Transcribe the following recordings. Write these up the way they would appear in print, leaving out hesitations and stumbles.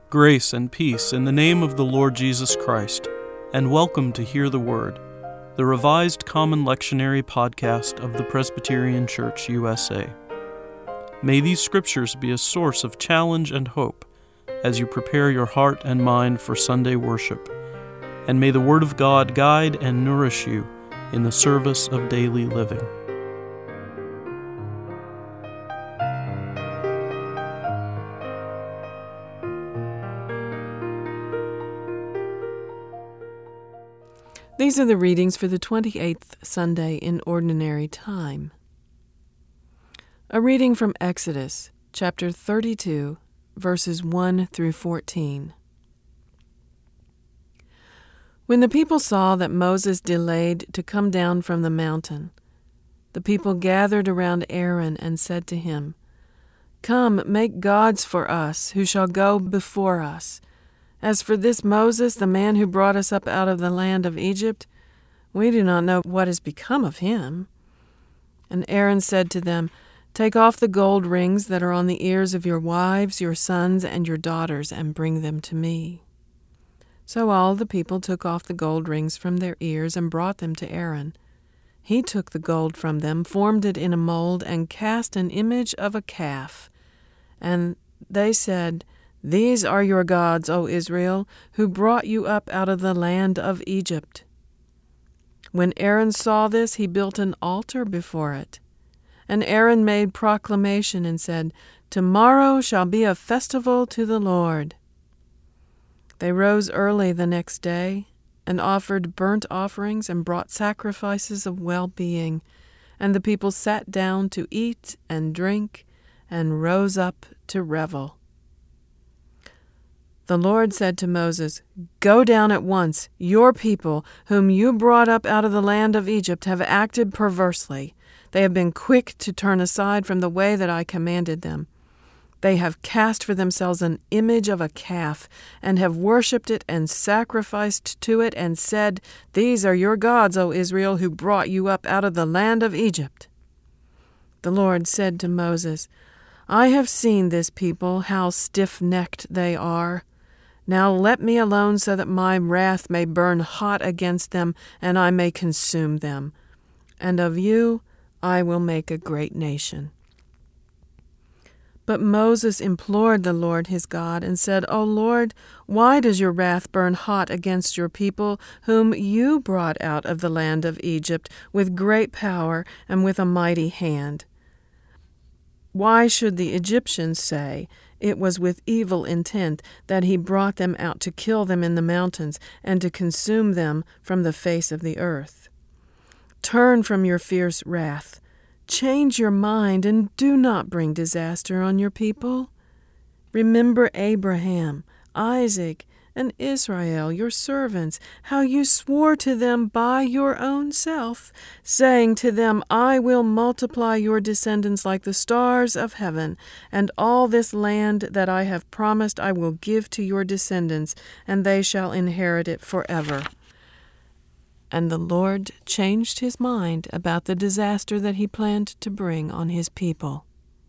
Grace and peace in the name of the Lord Jesus Christ, and welcome to Hear the Word, the revised Common Lectionary podcast of the Presbyterian Church, USA. May these scriptures be a source of challenge and hope as you prepare your heart and mind for Sunday worship, and may the Word of God guide and nourish you in the service of daily living. These are the readings for the 28th Sunday in Ordinary Time. A reading from Exodus, chapter 32, verses 1 through 14. When the people saw that Moses delayed to come down from the mountain, the people gathered around Aaron and said to him, "Come, make gods for us, who shall go before us. As for this Moses, the man who brought us up out of the land of Egypt, we do not know what has become of him." And Aaron said to them, "Take off the gold rings that are on the ears of your wives, your sons, and your daughters, and bring them to me." So all the people took off the gold rings from their ears and brought them to Aaron. He took the gold from them, formed it in a mold, and cast an image of a calf. And they said, "These are your gods, O Israel, who brought you up out of the land of Egypt." When Aaron saw this, he built an altar before it. And Aaron made proclamation and said, "Tomorrow shall be a festival to the Lord." They rose early the next day and offered burnt offerings and brought sacrifices of well-being. And the people sat down to eat and drink and rose up to revel. The Lord said to Moses, "Go down at once. Your people, whom you brought up out of the land of Egypt, have acted perversely. They have been quick to turn aside from the way that I commanded them. They have cast for themselves an image of a calf, and have worshipped it and sacrificed to it, and said, 'These are your gods, O Israel, who brought you up out of the land of Egypt.'" The Lord said to Moses, "I have seen this people, how stiff-necked they are. Now let me alone so that my wrath may burn hot against them, and I may consume them. And of you I will make a great nation." But Moses implored the Lord his God and said, "O Lord, why does your wrath burn hot against your people, whom you brought out of the land of Egypt with great power and with a mighty hand? Why should the Egyptians say, 'It was with evil intent that he brought them out to kill them in the mountains and to consume them from the face of the earth'? Turn from your fierce wrath. Change your mind and do not bring disaster on your people. Remember Abraham, Isaac, and Israel, your servants, how you swore to them by your own self, saying to them, 'I will multiply your descendants like the stars of heaven, and all this land that I have promised I will give to your descendants, and they shall inherit it forever.' And the Lord changed his mind about the disaster that he planned to bring on his people.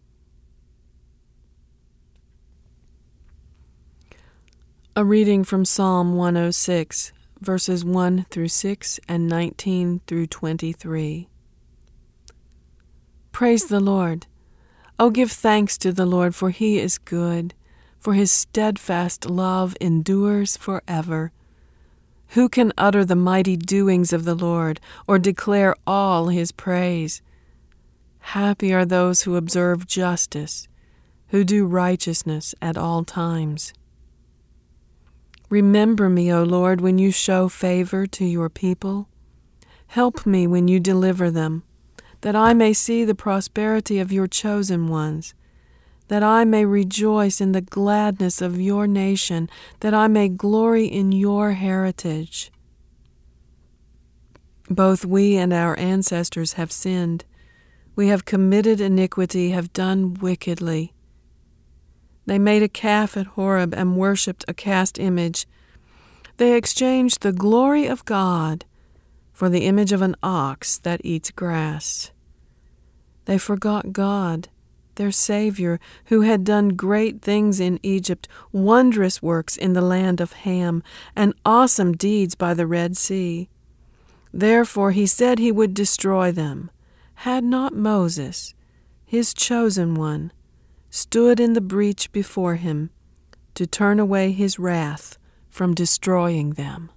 A reading from Psalm 106, verses 1 through 6 and 19 through 23. Praise the Lord. Oh, give thanks to the Lord, for he is good, for his steadfast love endures forever. Who can utter the mighty doings of the Lord, or declare all his praise? Happy are those who observe justice, who do righteousness at all times. Remember me, O Lord, when you show favor to your people. Help me when you deliver them, that I may see the prosperity of your chosen ones, that I may rejoice in the gladness of your nation, that I may glory in your heritage. Both we and our ancestors have sinned. We have committed iniquity, have done wickedly. They made a calf at Horeb and worshipped a cast image. They exchanged the glory of God for the image of an ox that eats grass. They forgot God, their Savior, who had done great things in Egypt, wondrous works in the land of Ham, and awesome deeds by the Red Sea. Therefore he said he would destroy them, had not Moses, his chosen one, stood in the breach before him to turn away his wrath from destroying them.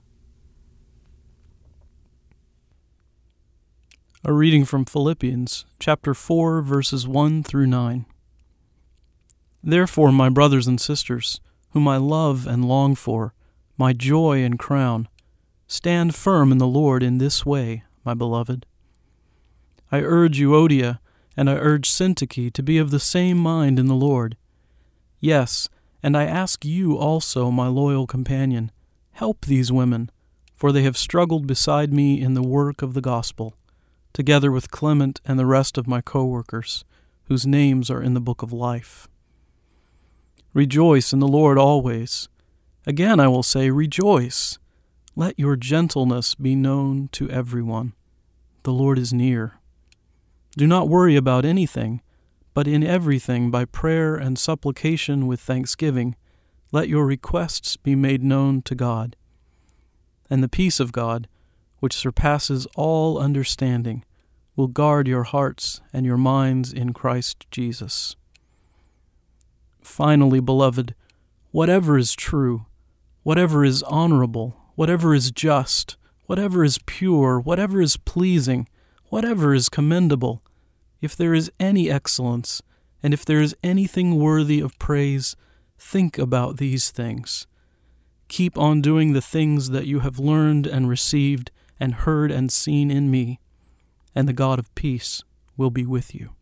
A reading from Philippians, chapter 4, verses 1 through 9. Therefore, my brothers and sisters, whom I love and long for, my joy and crown, stand firm in the Lord in this way, my beloved. I urge Euodia and I urge Syntyche to be of the same mind in the Lord. Yes, and I ask you also, my loyal companion, help these women, for they have struggled beside me in the work of the gospel, together with Clement and the rest of my co-workers, whose names are in the book of life. Rejoice in the Lord always. Again I will say, rejoice. Let your gentleness be known to everyone. The Lord is near. Do not worry about anything, but in everything by prayer and supplication with thanksgiving, let your requests be made known to God. And the peace of God, which surpasses all understanding, will guard your hearts and your minds in Christ Jesus. Finally, beloved, whatever is true, whatever is honorable, whatever is just, whatever is pure, whatever is pleasing, whatever is commendable, if there is any excellence, and if there is anything worthy of praise, think about these things. Keep on doing the things that you have learned and received and heard and seen in me, and the God of peace will be with you.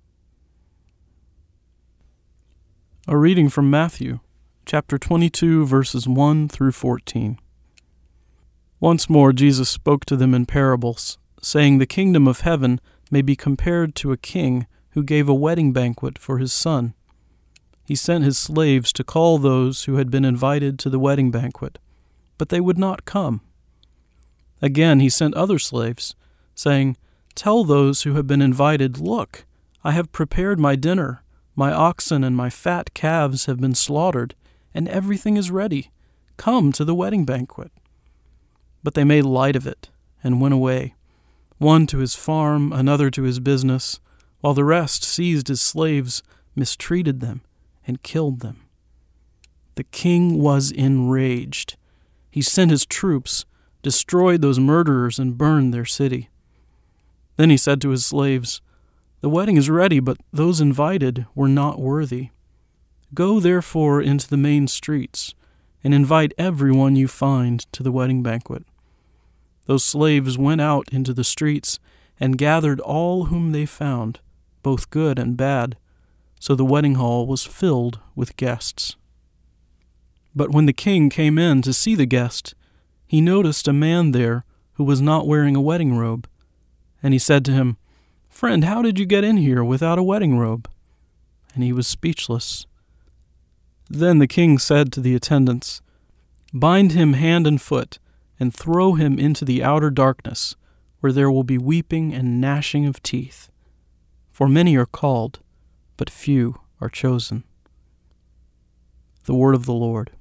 A reading from Matthew, chapter 22, verses 1 through 14. Once more Jesus spoke to them in parables, saying, the kingdom of heaven may be compared to a king who gave a wedding banquet for his son. He sent his slaves to call those who had been invited to the wedding banquet, but they would not come. Again he sent other slaves, saying, tell those who have been invited, look, I have prepared my dinner, my oxen and my fat calves have been slaughtered, and everything is ready. Come to the wedding banquet. But they made light of it and went away, one to his farm, another to his business, while the rest seized his slaves, mistreated them, and killed them. The king was enraged. He sent his troops, destroyed those murderers, and burned their city. Then he said to his slaves, the wedding is ready, but those invited were not worthy. Go therefore into the main streets, and invite everyone you find to the wedding banquet. Those slaves went out into the streets and gathered all whom they found, both good and bad, so the wedding hall was filled with guests. But when the king came in to see the guest, he noticed a man there who was not wearing a wedding robe. And he said to him, friend, how did you get in here without a wedding robe? And he was speechless. Then the king said to the attendants, bind him hand and foot, and throw him into the outer darkness, where there will be weeping and gnashing of teeth. For many are called, but few are chosen. The word of the Lord.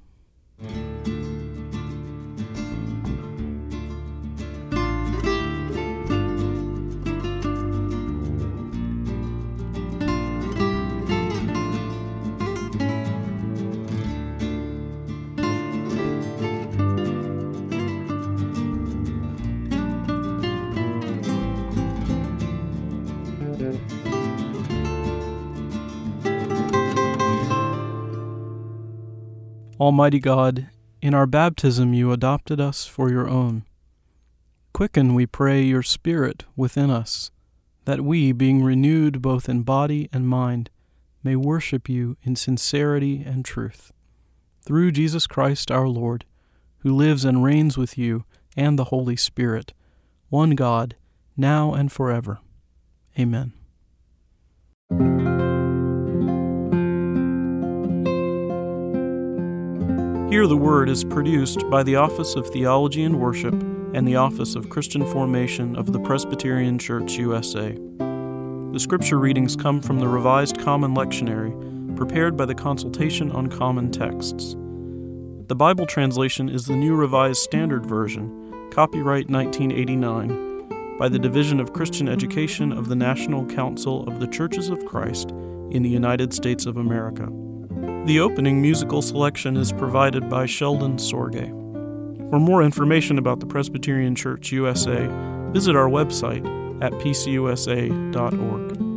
Almighty God, in our baptism you adopted us for your own. Quicken, we pray, your Spirit within us, that we, being renewed both in body and mind, may worship you in sincerity and truth. Through Jesus Christ our Lord, who lives and reigns with you and the Holy Spirit, one God, now and forever. Amen. Hear the Word is produced by the Office of Theology and Worship and the Office of Christian Formation of the Presbyterian Church, USA. The scripture readings come from the Revised Common Lectionary, prepared by the Consultation on Common Texts. The Bible translation is the New Revised Standard Version, copyright 1989, by the Division of Christian Education of the National Council of the Churches of Christ in the United States of America. The opening musical selection is provided by Sheldon Sorge. For more information about the Presbyterian Church USA, visit our website at pcusa.org.